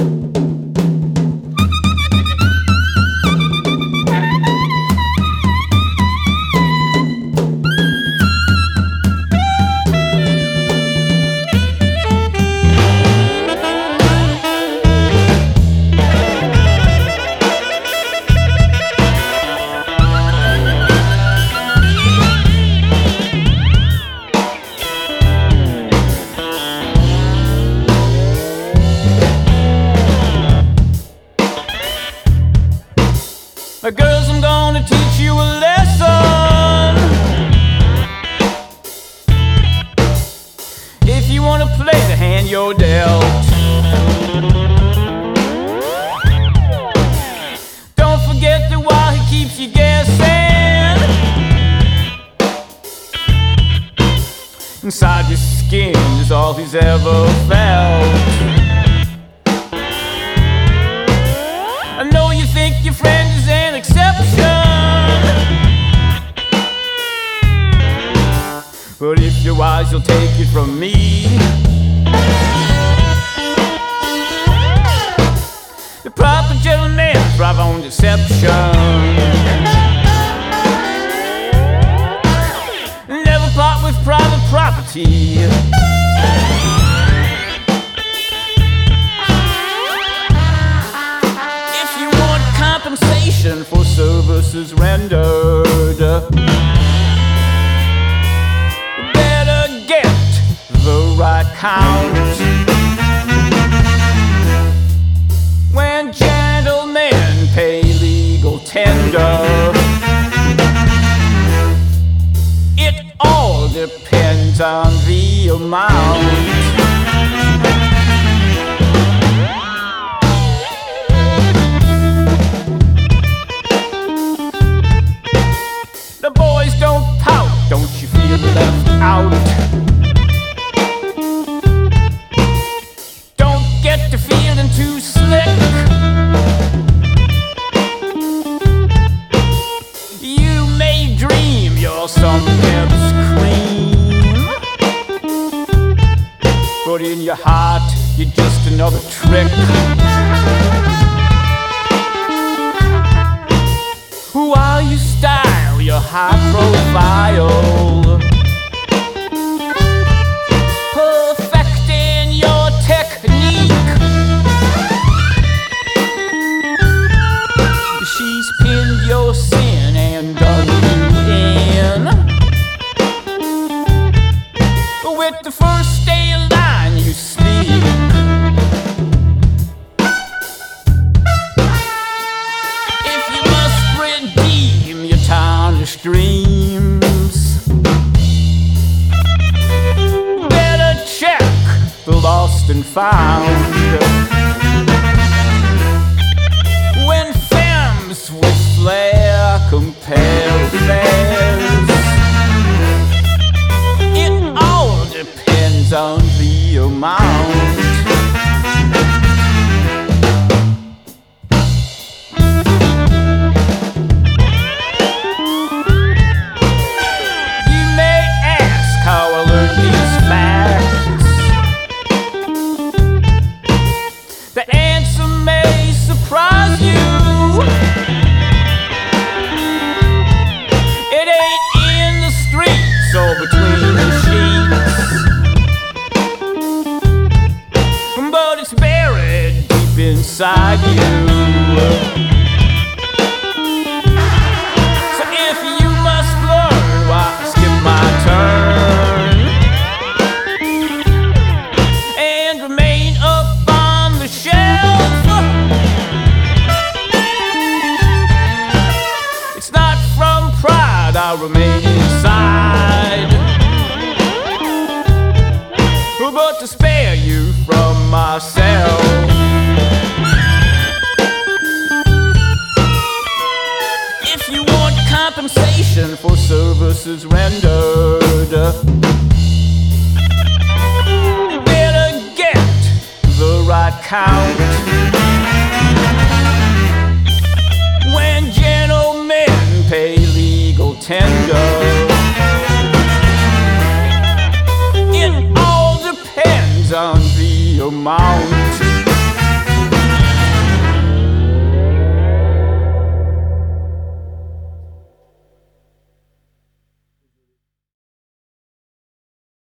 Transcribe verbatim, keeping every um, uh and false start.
Girls, I'm gonna teach you a lesson. If you wanna play the hand you're dealt, don't forget that while he keeps you guessing, inside your skin is all he's ever felt. I know you think your friend is an exception, but if you're wise, you'll take it from me. The proper gentlemen thrive on deception, never part with private property. For services rendered, better get the right count. When gentlemen pay legal tender, it all depends on the amount. Don't pout, don't you feel left out? Don't get to feeling too slick. You may dream you're some pimps cream, but in your heart you're just another trick. While you style your high profile, perfecting your technique, she's pinned your sin and done you in. With the first day of line you speak, dreams, better check the lost and found. When femmes with flair compare affairs, it all depends on the amount. Inside you, so if you must learn, why skip my turn and remain up on the shelf? It's not from pride I remain inside, but to spare you from myself. Compensation for services rendered, better get the right count. When gentlemen pay legal tender, it all depends on the amount.